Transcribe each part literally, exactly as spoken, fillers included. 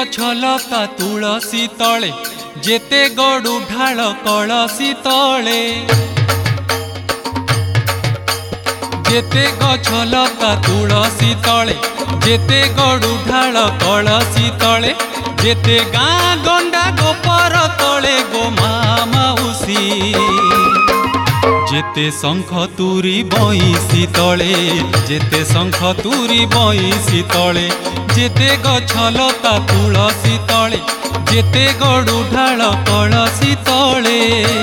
गछलता तुलसी तले जेते गड़ू ढाल कलसी तले जेते गछलता तुलसी तले जेते गड़ू ढाल कलसी तले जेते गाँ गंडा गोपर तले गो माउसी जेते शंख तुरी बईसी तले जेते शंख तुरी बईसी तले जेते गछलता तुलसी तले जेते गड़ू ढाल कलसी तले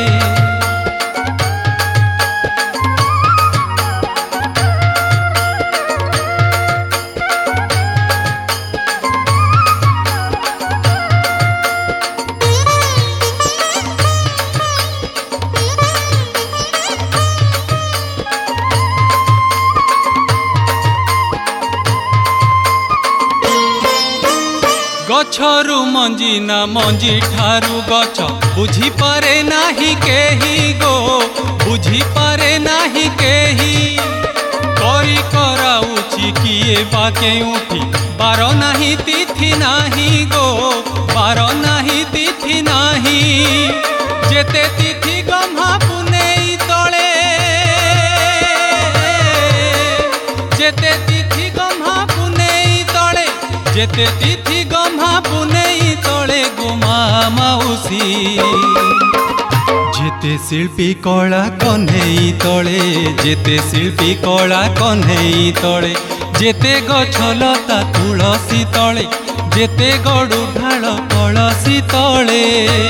गछरु मंजी ना मंजी ठारू गछ बुझी पारे नाही केही गो बुझी पारे नाही केही करी कराउची किए बाके उठी बार नाही तिथि नाही गो बार नाही तिथि नाही जेते तिथि गम्हा पुनेई तले जेते तिथि गम्हा पुनेई तले जेते तिथि गम्हा पुनेई तले गुमा माउसी जेते शिल्पी कला कन्हेई तले जेते शिल्पी कला कन्हेई तले जेते गछलता तुलसी तले जेते गड़ू ढाल कलसी तले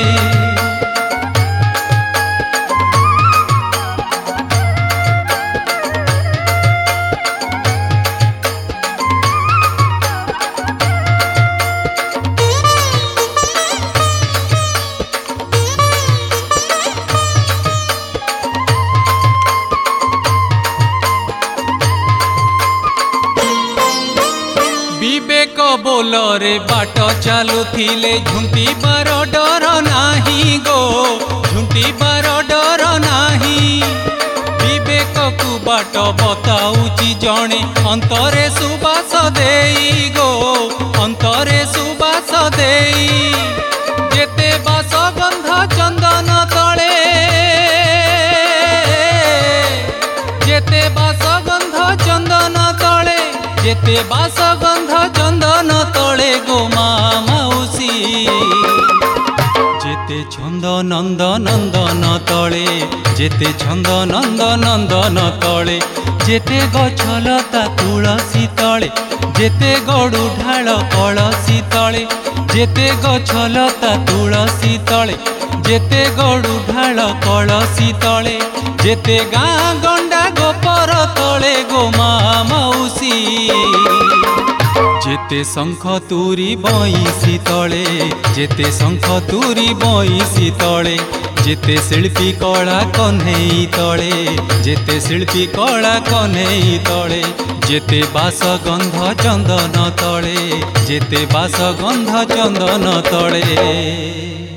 विवेक बोलरे बाट चलुथिले झुंटी बार डर नाही गो झुंटी बार डर नाही विवेक को बाट बताउची जणे अंतरे सुबास देई गो अंतरे सुबास देई जेते बास गंध चंदन तले जेते बास गंध चंदन तले जेते बास गंध चंदन तले गो माउसी जेते छंद नंद नंदन तले जेते छंद नंद नंदन तले जेते गछलता तुलसी तले जेते गड़ू ढाल कलसी तले जेते गछलता तुलसी तले जेते गड़ू ढाल कलसी तले जेते गाँ गंडा गोपर तले गो माउसी जेते शंख तुरी बईसी तले जेते शंख तुरी बईसी तले जेते शिल्पी कला कन्हेई तले जेते शिल्पी कला कन्हेई तले जेते बास गंध चंदन तले जेते बास गंध चंदन तले।